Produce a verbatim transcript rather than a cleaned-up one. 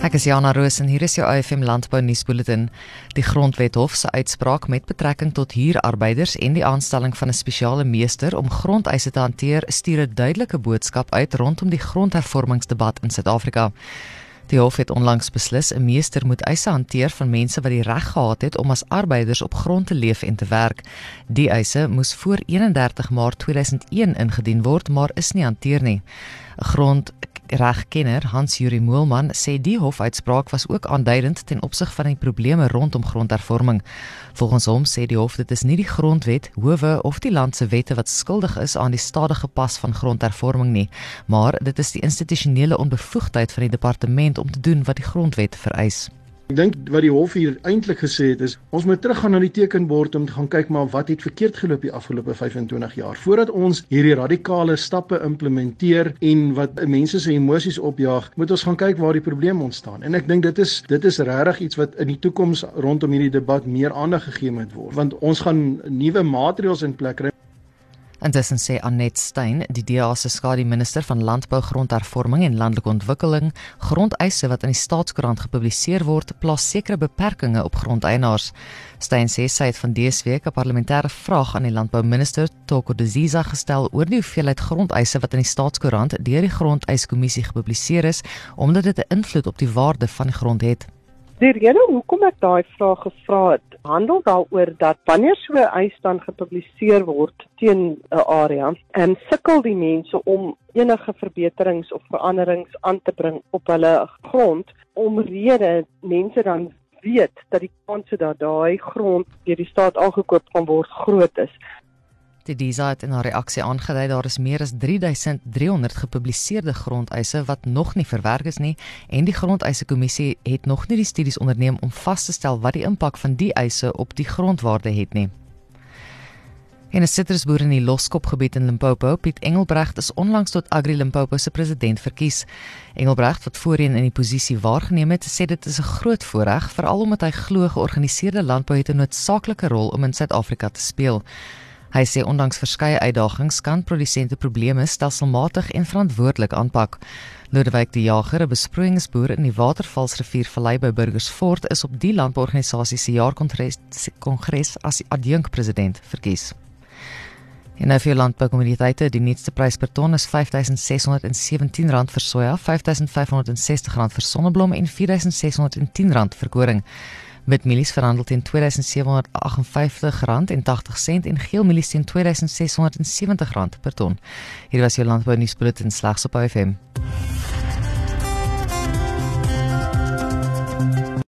Ek is Jana Roos en hier is jou I F M Landbou Nuusbulletin. Die Grondwethof se uitspraak met betrekking tot huurarbeiders en die aanstelling van 'n spesiale meester om grondeise te hanteer, stuur 'n duidelike boodskap uit rondom die grondhervormingsdebat in Suid-Afrika. Die hof het onlangs beslis 'n meester moet eise hanteer van mense wat die reg gehad het om as arbeiders op grond te leef en te werk. Die eise moes voor eenendertig Maart tweeduisend een ingedien word, maar is nie hanteer nie. 'n Grondregkenner, Hans-Juri Moelman, sê die hofuitspraak was ook aanduidend ten opsig van die probleme rondom grondhervorming. Volgens hom sê die hof dit is nie die grondwet, howe of die land se wette wat skuldig is aan die stadige pas van grondhervorming nie, maar dit is die institusionele onbevoegdheid van die departement om te doen wat die grondwet vereis. Ek dink wat die hof hier eintlik gesê het is, ons moet teruggaan na die tekenbord om te gaan kyk maar wat het verkeerd geloop die afgelope vyfentwintig jaar. Voordat ons hierdie radikale stappe implementeer en wat mense se emosies opjaag, moet ons gaan kyk waar die probleme ontstaan. En ek dink dit is dit is regtig iets wat in die toekoms rondom hierdie debat meer aandag gegee moet word, want ons gaan nuwe maatreëls in plek kry. Intussen sê Annette Stein, die D A se skademinister van Landbou, Grondhervorming en Landelike Ontwikkeling, grondeise wat in die Staatskoerant gepubliseer word, plaas sekere beperkings op grondeienaars. Stein sê sy het van dese week 'n parlementêre vraag aan die landbouminister Toko Diziza gestel oor die hoeveelheid grondeise wat in die Staatskoerant deur die Grondeisekommissie gepubliseer is, omdat dit 'n invloed op die waarde van die grond het. Die rede hoekom ek daai vraag gevra het, handel daaroor dat wanneer so 'n eis dan gepubliseer word teen 'n area, en sukkel die mense om enige verbeterings of veranderings aan te bring op hulle grond, omrede mense dan weet dat die kanse dat daai grond deur die staat aangekoop gaan word groot is. Die D I S A het in haar reaksie aangedui daar is meer as drie duisend driehonderd gepubliseerde grondeise wat nog nie verwerk is nie, en die Grondeisekommissie het nog nie die studies onderneem om vas te stel wat die impak van die eise op die grondwaarde het nie. En 'n sitrusboer in die Loskopgebied in Limpopo, Piet Engelbrecht, is onlangs tot Agri Limpopo se president verkies. Engelbrecht, wat voorheen in die posisie waargeneem het, sê dit is 'n groot voorreg, veral omdat hy glo georganiseerde landbou het 'n noodsaaklike rol om in Suid-Afrika te speel. Hy sê ondanks verskeie uitdagings kan produsente probleme stelselmatig en verantwoordelik aanpak. Lodewijk die Jager, 'n besproeiingsboer in die Watervalsriviervallei by Burgersfort, is op die landbouorganisasie se jaarkongres as adjunkpresident verkies. En nou vir jou landboukommoditeite, die nuutste prys per ton is vyf tuisend ses honderd sewentien rand vir soja, vyf tuisend vyf honderd sestig rand vir sonneblom en vier tuisend ses honderd tien rand vir koring. Witmielies verhandel teen twee tuisend sewe honderd agt en vyftig rand en tagtig sent en geelmielies teen twee tuisend ses honderd sewentig rand per ton. Hier was jou landbou nuusbulletin slegs op I F M.